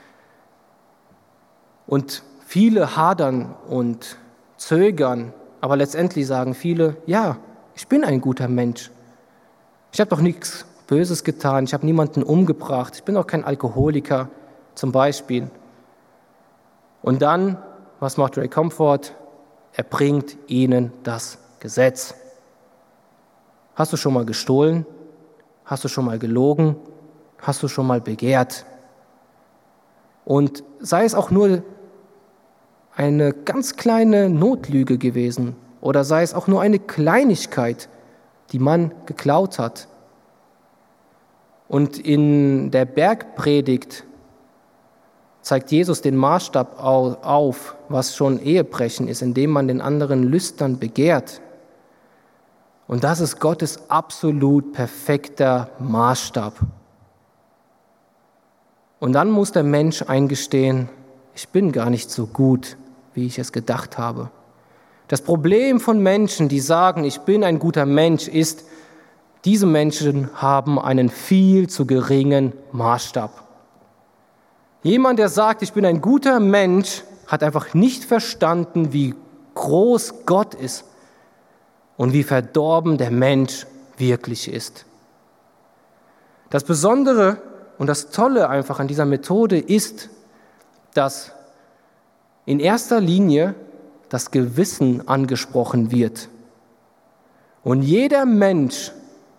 Und viele hadern und zögern, aber letztendlich sagen viele, ja, ich bin ein guter Mensch. Ich habe doch nichts Böses getan, ich habe niemanden umgebracht, ich bin auch kein Alkoholiker zum Beispiel. Und dann, was macht Ray Comfort? Er bringt ihnen das Gesetz. Hast du schon mal gestohlen? Hast du schon mal gelogen? Hast du schon mal begehrt? Und sei es auch nur eine ganz kleine Notlüge gewesen oder sei es auch nur eine Kleinigkeit, die man geklaut hat. Und in der Bergpredigt zeigt Jesus den Maßstab auf, was schon Ehebrechen ist, indem man den anderen lüstern begehrt. Und das ist Gottes absolut perfekter Maßstab. Und dann muss der Mensch eingestehen, ich bin gar nicht so gut, wie ich es gedacht habe. Das Problem von Menschen, die sagen, ich bin ein guter Mensch, ist, diese Menschen haben einen viel zu geringen Maßstab. Jemand, der sagt, ich bin ein guter Mensch, hat einfach nicht verstanden, wie groß Gott ist und wie verdorben der Mensch wirklich ist. Das Besondere und das Tolle einfach an dieser Methode ist, dass in erster Linie das Gewissen angesprochen wird. Und jeder Mensch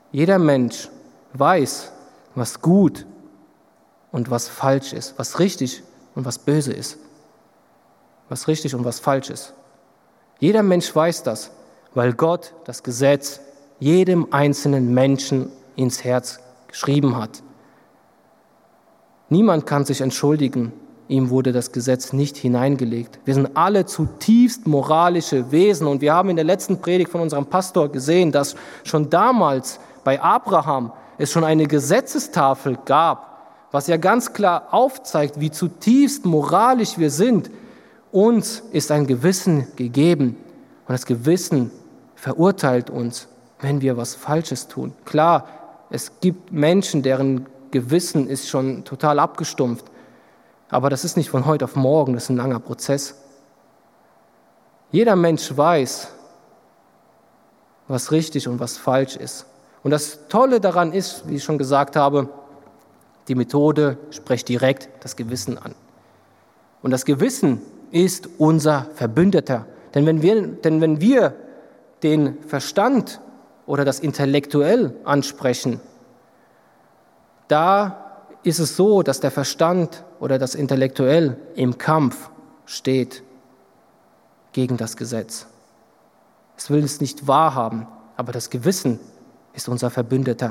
weiß, was gut und was falsch ist, was richtig und was böse ist, was richtig und was falsch ist. Jeder Mensch weiß das, weil Gott das Gesetz jedem einzelnen Menschen ins Herz geschrieben hat. Niemand kann sich entschuldigen, ihm wurde das Gesetz nicht hineingelegt. Wir sind alle zutiefst moralische Wesen und wir haben in der letzten Predigt von unserem Pastor gesehen, dass schon damals bei Abraham es schon eine Gesetzestafel gab, was ja ganz klar aufzeigt, wie zutiefst moralisch wir sind. Uns ist ein Gewissen gegeben und das Gewissen verurteilt uns, wenn wir was Falsches tun. Klar, es gibt Menschen, deren Gewissen ist schon total abgestumpft, aber das ist nicht von heute auf morgen, das ist ein langer Prozess. Jeder Mensch weiß, was richtig und was falsch ist. Und das Tolle daran ist, wie ich schon gesagt habe, die Methode spricht direkt das Gewissen an. Und das Gewissen ist unser Verbündeter. Denn wenn wir den Verstand oder das Intellektuell ansprechen, da ist es so, dass der Verstand oder das Intellektuell im Kampf steht gegen das Gesetz. Es will es nicht wahrhaben, aber das Gewissen ist unser Verbündeter.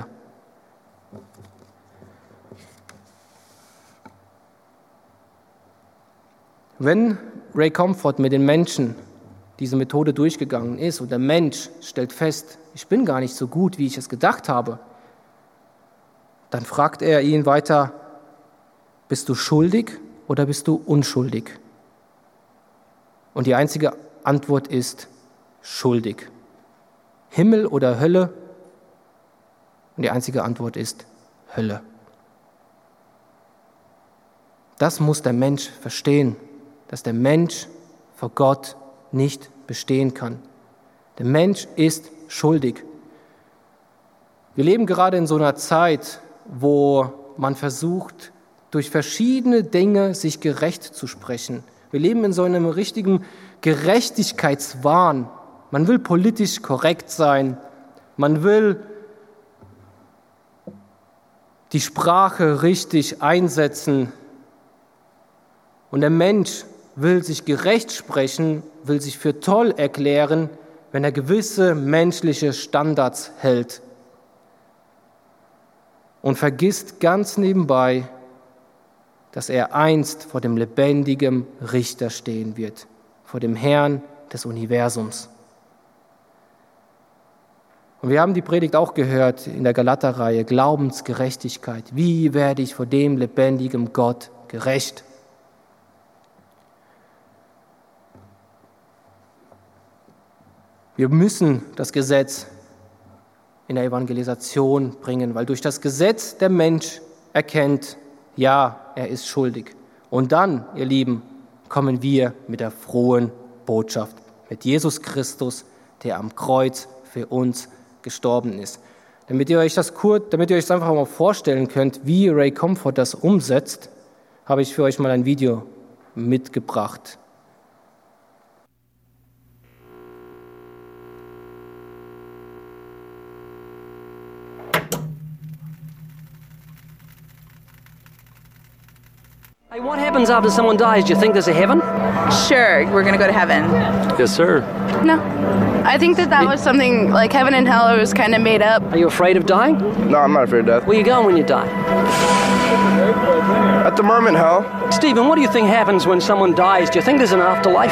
Wenn Ray Comfort mit den Menschen diese Methode durchgegangen ist und der Mensch stellt fest, ich bin gar nicht so gut, wie ich es gedacht habe, dann fragt er ihn weiter, bist du schuldig oder bist du unschuldig? Und die einzige Antwort ist schuldig. Himmel oder Hölle? Und die einzige Antwort ist Hölle. Das muss der Mensch verstehen, dass der Mensch vor Gott nicht bestehen kann. Der Mensch ist schuldig. Wir leben gerade in so einer Zeit, wo man versucht, durch verschiedene Dinge sich gerecht zu sprechen. Wir leben in so einem richtigen Gerechtigkeitswahn. Man will politisch korrekt sein. Man will die Sprache richtig einsetzen. Und der Mensch will sich gerecht sprechen, will sich für toll erklären, wenn er gewisse menschliche Standards hält. Und vergisst ganz nebenbei, dass er einst vor dem lebendigen Richter stehen wird, vor dem Herrn des Universums. Und wir haben die Predigt auch gehört in der Galater-Reihe, Glaubensgerechtigkeit. Wie werde ich vor dem lebendigen Gott gerecht? Wir müssen das Gesetz in der Evangelisation bringen, weil durch das Gesetz der Mensch erkennt, ja, er ist schuldig. Und dann, ihr Lieben, kommen wir mit der frohen Botschaft, mit Jesus Christus, der am Kreuz für uns gestorben ist. Damit ihr euch das einfach mal vorstellen könnt, wie Ray Comfort das umsetzt, habe ich für euch mal ein Video mitgebracht. Hey, what happens after someone dies? Do you think there's a heaven? Sure, we're gonna go to heaven. Yes, sir. No. I think that was something like heaven and hell was kind of made up. Are you afraid of dying? No, I'm not afraid of death. Where are you going when you die? At the moment, hell. Stephen, what do you think happens when someone dies? Do you think there's an afterlife?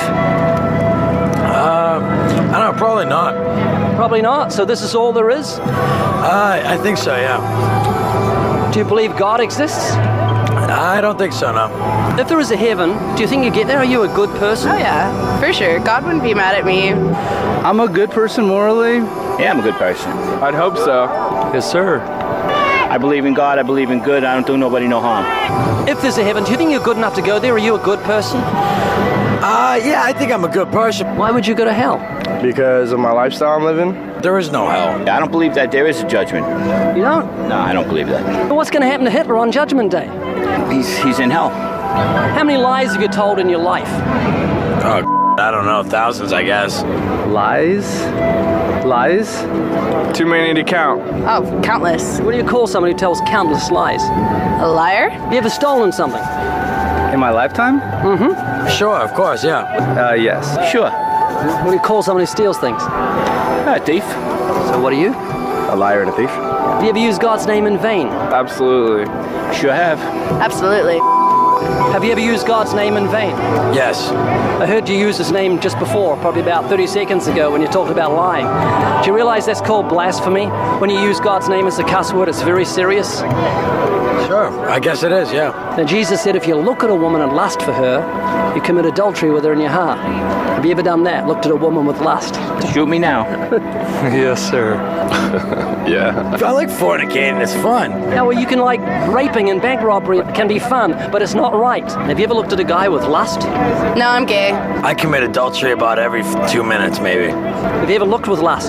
I don't know, probably not. Probably not. So this is all there is? I think so, yeah. Do you believe God exists? I don't think so, no. If there is a heaven, do you think you get there? Are you a good person? Oh yeah, for sure. God wouldn't be mad at me. I'm a good person morally. Yeah, I'm a good person. I'd hope so. Yes, sir. I believe in God, I believe in good, I don't do nobody no harm. If there's a heaven, do you think you're good enough to go there? Are you a good person? Yeah, I think I'm a good person. Why would you go to hell? Because of my lifestyle I'm living. There is no hell. I don't believe that there is a judgment. You don't? No, I don't believe that. But what's going to happen to Hitler on Judgment Day? He's in hell. How many lies have you told in your life? Oh, I don't know, thousands, I guess. Lies? Lies? Too many to count. Oh, countless. What do you call someone who tells countless lies? A liar? Have you ever stolen something? In my lifetime? Sure, of course, yeah. Yes. Sure. What do you call someone who steals things? A thief. So what are you? A liar and a thief. Have you ever used God's name in vain? Absolutely. Sure have. Absolutely. Have you ever used God's name in vain? Yes. I heard you use his name just before, probably about 30 seconds ago when you talked about lying. Do you realize that's called blasphemy? When you use God's name as a cuss word, it's very serious. Sure, I guess it is, yeah. Now Jesus said if you look at a woman and lust for her, you commit adultery with her in your heart. Have you ever done that? Looked at a woman with lust? Shoot me now. Yes, sir. Yeah. I like fornicating, it's fun. Yeah, well, you can like raping and bank robbery. It can be fun, but it's not right. Have you ever looked at a guy with lust? No, I'm gay. I commit adultery about every 2 minutes, maybe. Have you ever looked with lust?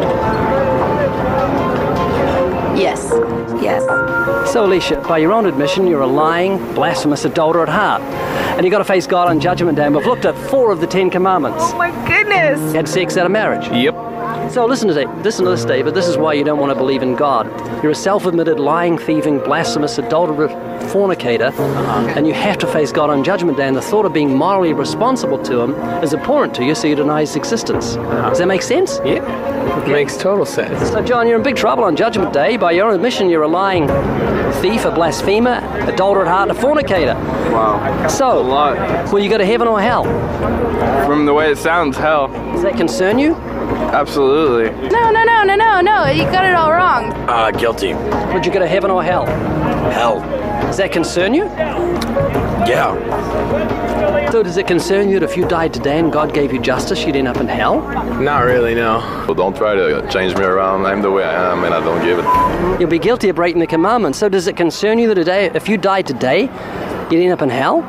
Yes. Yes. So, Alicia, by your own admission, you're a lying, blasphemous adulterer at heart. And you've got to face God on Judgment Day. And we've looked at 4 of the 10 commandments. Oh my goodness. You had sex out of marriage. Yep. So listen to this, David. This is why you don't want to believe in God. You're a self-admitted lying, thieving, blasphemous, adulterer, fornicator, and you have to face God on Judgment Day. And the thought of being morally responsible to Him is abhorrent to you, so you deny His existence. Does that make sense? Yeah. It makes total sense. So, John, you're in big trouble on Judgment Day. By your own admission, you're a lying thief, a blasphemer, adulterer at heart, and a fornicator. Wow. So, A lot. will you go to heaven or hell? From the way it sounds, hell. Does that concern you? Absolutely. No. You got it all wrong. Guilty. Would you go to heaven or hell? Hell. Does that concern you? Yeah. So does it concern you that if you died today and God gave you justice, you'd end up in hell? Not really, no. Well, don't try to change me around. I'm the way I am and I don't give it. You'll be guilty of breaking the commandments. So does it concern you that today, if you died today, you'd end up in hell?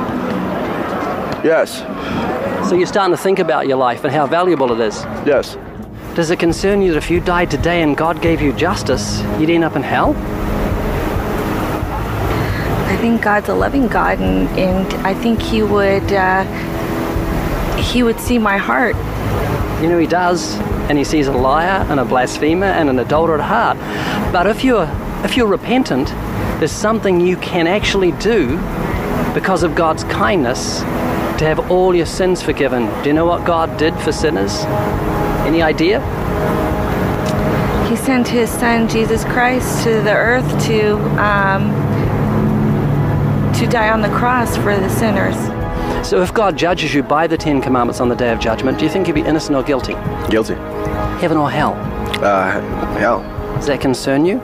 Yes. So you're starting to think about your life and how valuable it is. Yes. Does it concern you that if you died today and God gave you justice, you'd end up in hell? I think God's a loving God, and I think He would see my heart. You know, He does, and He sees a liar and a blasphemer and an adulterer at heart. But if you're repentant, there's something you can actually do because of God's kindness to have all your sins forgiven. Do you know what God did for sinners? Any idea? He sent His Son, Jesus Christ, to the earth to die on the cross for the sinners. So if God judges you by the 10 Commandments on the Day of Judgment, do you think you'll be innocent or guilty? Guilty. Heaven or hell? Hell. Does that concern you?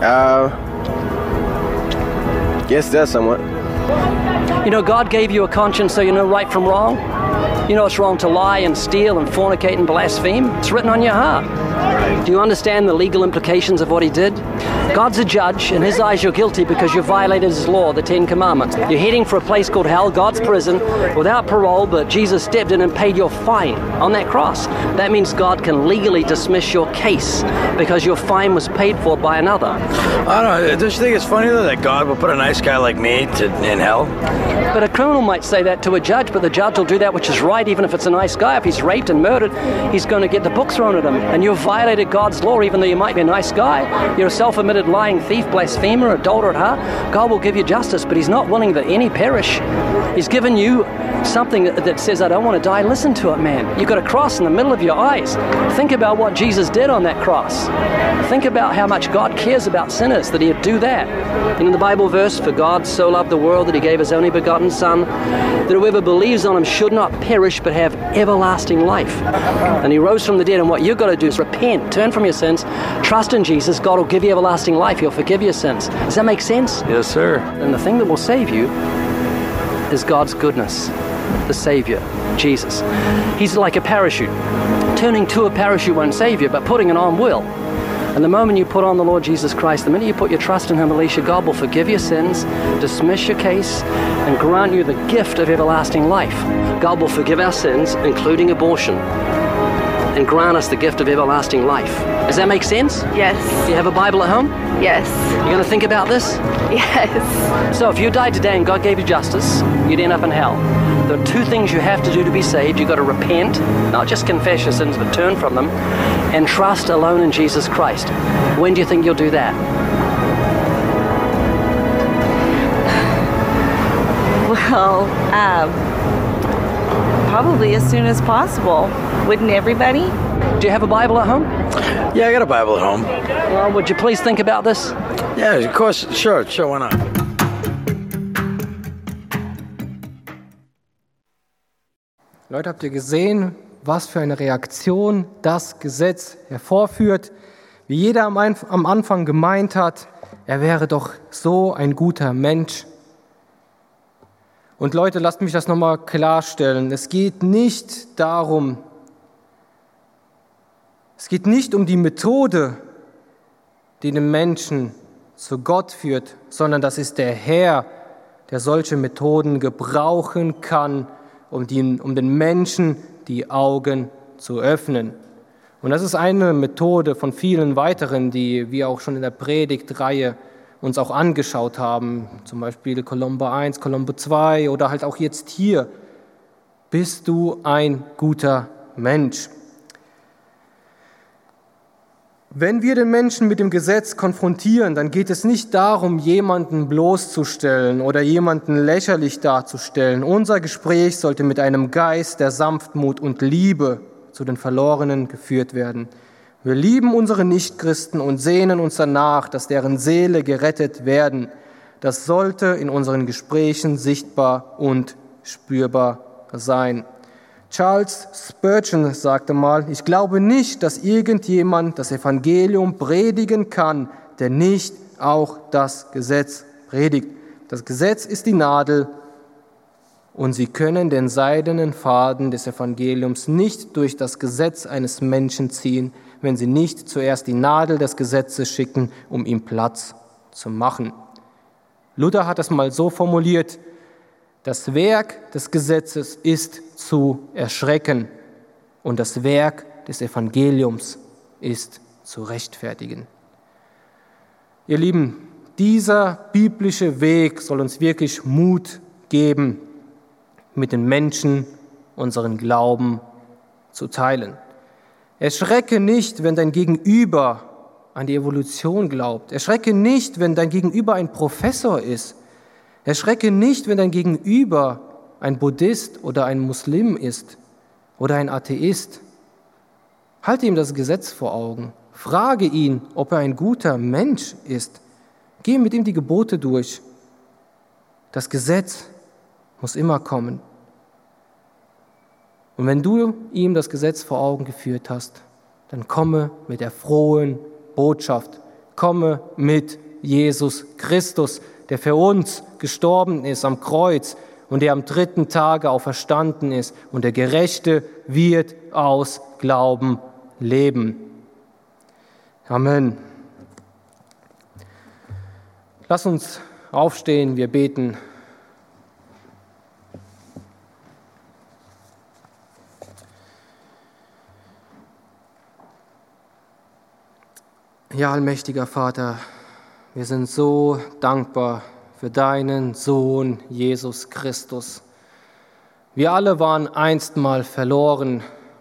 Yes, it does somewhat. You know, God gave you a conscience so you know right from wrong. You know it's wrong to lie and steal and fornicate and blaspheme. It's written on your heart. Do you understand the legal implications of what He did? God's a judge. In His eyes, you're guilty because you violated His law, the 10 Commandments. You're heading for a place called hell, God's prison, without parole, but Jesus stepped in and paid your fine on that cross. That means God can legally dismiss your case because your fine was paid for by another. I don't know. Don't you think it's funny, though, that God will put a nice guy like me in hell? But a criminal might say that to a judge, but the judge will do that which is right, even if it's a nice guy. If he's raped and murdered, he's going to get the book thrown at him. And you've violated God's law, even though you might be a nice guy. You're a self-admitted lying thief, blasphemer, adulterer at heart. God will give you justice, but He's not willing that any perish. He's given you something that says, I don't want to die. Listen to it, man. You've got a cross in the middle of your eyes. Think about what Jesus did on that cross. Think about how much God cares about sinners, that He'd do that. In the Bible verse, for God so loved the world that He gave His only begotten Son, that whoever believes on Him should not perish but have everlasting life. And He rose from the dead, and what you've got to do is repent, turn from your sins, trust in Jesus. God will give you everlasting life. He'll forgive your sins. Does that make sense? Yes, sir. And the thing that will save you is God's goodness, the Savior, Jesus. He's like a parachute. Turning to a parachute won't save you, but putting it on will. And the moment you put on the Lord Jesus Christ, the minute you put your trust in Him, Alicia, God will forgive your sins, dismiss your case, and grant you the gift of everlasting life. God will forgive our sins, including abortion, and grant us the gift of everlasting life. Does that make sense? Yes. Do you have a Bible at home? Yes. You're going to think about this? Yes. So if you died today and God gave you justice, you'd end up in hell. There are 2 things you have to do to be saved. You've got to repent, not just confess your sins, but turn from them, and trust alone in Jesus Christ. When do you think you'll do that? Well, probably as soon as possible. Wouldn't everybody? Do you have a Bible at home? Yeah, I got a Bible at home. Well, would you please think about this? Yeah, of course. Sure, why not? Leute, habt ihr gesehen, was für eine Reaktion das Gesetz hervorführt? Wie jeder am Anfang gemeint hat, er wäre doch so ein guter Mensch. Und Leute, lasst mich das nochmal klarstellen. Es geht nicht um die Methode, die den Menschen zu Gott führt, sondern das ist der Herr, der solche Methoden gebrauchen kann, um den Menschen die Augen zu öffnen. Und das ist eine Methode von vielen weiteren, die wir auch schon in der Predigtreihe uns auch angeschaut haben, zum Beispiel Kolumba 1, Kolumba 2 oder halt auch jetzt hier. Bist du ein guter Mensch? Wenn wir den Menschen mit dem Gesetz konfrontieren, dann geht es nicht darum, jemanden bloßzustellen oder jemanden lächerlich darzustellen. Unser Gespräch sollte mit einem Geist der Sanftmut und Liebe zu den Verlorenen geführt werden. Wir lieben unsere Nichtchristen und sehnen uns danach, dass deren Seele gerettet werden. Das sollte in unseren Gesprächen sichtbar und spürbar sein. Charles Spurgeon sagte mal, ich glaube nicht, dass irgendjemand das Evangelium predigen kann, der nicht auch das Gesetz predigt. Das Gesetz ist die Nadel und sie können den seidenen Faden des Evangeliums nicht durch das Gesetz eines Menschen ziehen, wenn sie nicht zuerst die Nadel des Gesetzes schicken, um ihm Platz zu machen. Luther hat es mal so formuliert, das Werk des Gesetzes ist zu erschrecken und das Werk des Evangeliums ist zu rechtfertigen. Ihr Lieben, Dieser biblische Weg soll uns wirklich Mut geben, mit den Menschen unseren Glauben zu teilen. Erschrecke nicht, wenn dein Gegenüber an die Evolution glaubt. Erschrecke nicht, wenn dein Gegenüber ein Professor ist. Erschrecke nicht, wenn dein Gegenüber ein Buddhist oder ein Muslim ist oder ein Atheist. Halte ihm das Gesetz vor Augen. Frage ihn, ob er ein guter Mensch ist. Geh mit ihm die Gebote durch. Das Gesetz muss immer kommen. Und wenn du ihm das Gesetz vor Augen geführt hast, dann komme mit der frohen Botschaft. Komme mit Jesus Christus, der für uns gestorben ist am Kreuz und der am 3. Tage auferstanden ist. Und der Gerechte wird aus Glauben leben. Amen. Lass uns aufstehen, wir beten. Ja, allmächtiger Vater, wir sind so dankbar für deinen Sohn Jesus Christus. Wir alle waren einstmal verloren,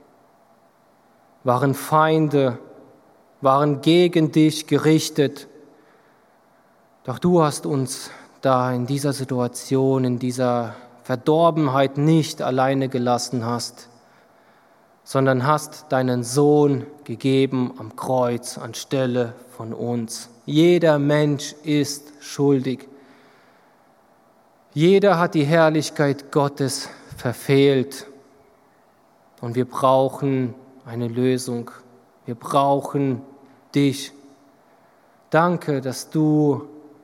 waren Feinde, waren gegen dich gerichtet. Doch du hast uns da in dieser Situation, in dieser Verdorbenheit nicht alleine gelassen hast, sondern hast deinen Sohn gegeben am Kreuz anstelle von uns. Jeder Mensch ist schuldig. Jeder hat die Herrlichkeit Gottes verfehlt. Und wir brauchen eine Lösung. Wir brauchen dich. Danke, dass du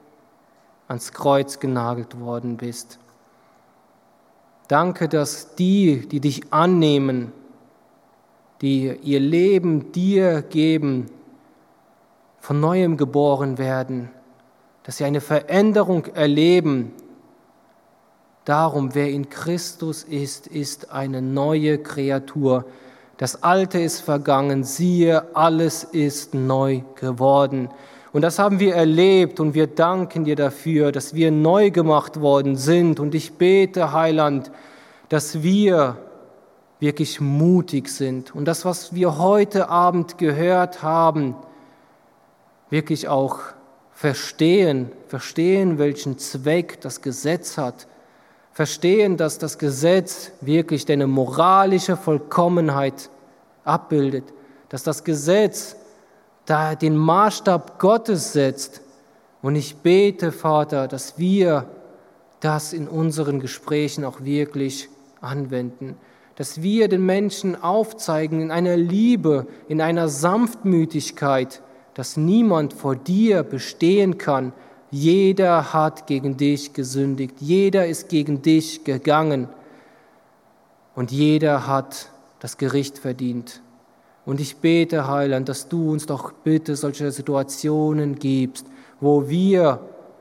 ans Kreuz genagelt worden bist. Danke, dass die dich annehmen, die ihr Leben dir geben, von Neuem geboren werden, dass sie eine Veränderung erleben. Darum, wer in Christus ist eine neue Kreatur. Das Alte ist vergangen, siehe, alles ist neu geworden. Und das haben wir erlebt und wir danken dir dafür, dass wir neu gemacht worden sind. Und ich bete, Heiland, dass wir wirklich mutig sind und das, was wir heute Abend gehört haben, wirklich auch verstehen, welchen Zweck das Gesetz hat, verstehen, dass das Gesetz wirklich deine moralische Vollkommenheit abbildet, dass das Gesetz da den Maßstab Gottes setzt. Und ich bete, Vater, dass wir das in unseren Gesprächen auch wirklich anwenden, dass wir den Menschen aufzeigen in einer Liebe, in einer Sanftmütigkeit, dass niemand vor dir bestehen kann. Jeder hat gegen dich gesündigt, jeder ist gegen dich gegangen und jeder hat das Gericht verdient. Und ich bete, Heiland, dass du uns doch bitte solche Situationen gibst, wo wir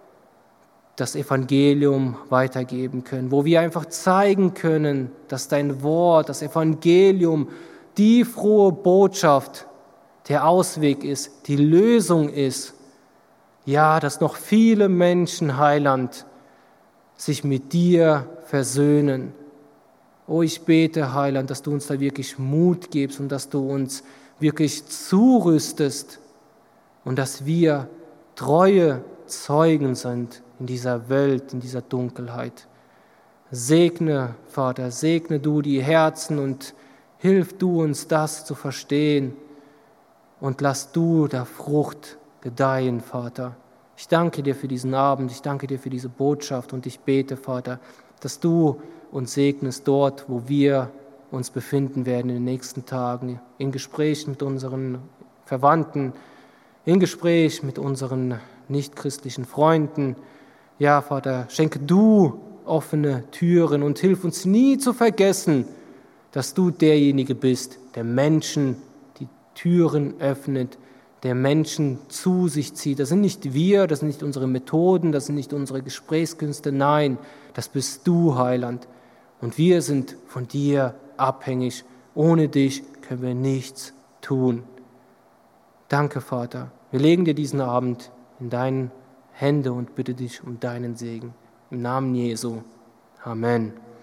das Evangelium weitergeben können, wo wir einfach zeigen können, dass dein Wort, das Evangelium, die frohe Botschaft, der Ausweg ist, die Lösung ist. Ja, dass noch viele Menschen, Heiland, sich mit dir versöhnen. Oh, ich bete, Heiland, dass du uns da wirklich Mut gibst und dass du uns wirklich zurüstest und dass wir treue Zeugen sind in dieser Welt, in dieser Dunkelheit. Segne, Vater, segne du die Herzen und hilf du uns, das zu verstehen und lass du da Frucht gedeihen, Vater. Ich danke dir für diesen Abend, ich danke dir für diese Botschaft und ich bete, Vater, dass du uns segnest dort, wo wir uns befinden werden in den nächsten Tagen, in Gespräch mit unseren Verwandten, in Gespräch mit unseren nichtchristlichen Freunden. Ja, Vater, schenke du offene Türen und hilf uns nie zu vergessen, dass du derjenige bist, der Menschen die Türen öffnet, der Menschen zu sich zieht. Das sind nicht wir, das sind nicht unsere Methoden, das sind nicht unsere Gesprächskünste. Nein, das bist du, Heiland. Und wir sind von dir abhängig. Ohne dich können wir nichts tun. Danke, Vater. Wir legen dir diesen Abend in deinen Hände und bitte dich um deinen Segen. Im Namen Jesu. Amen.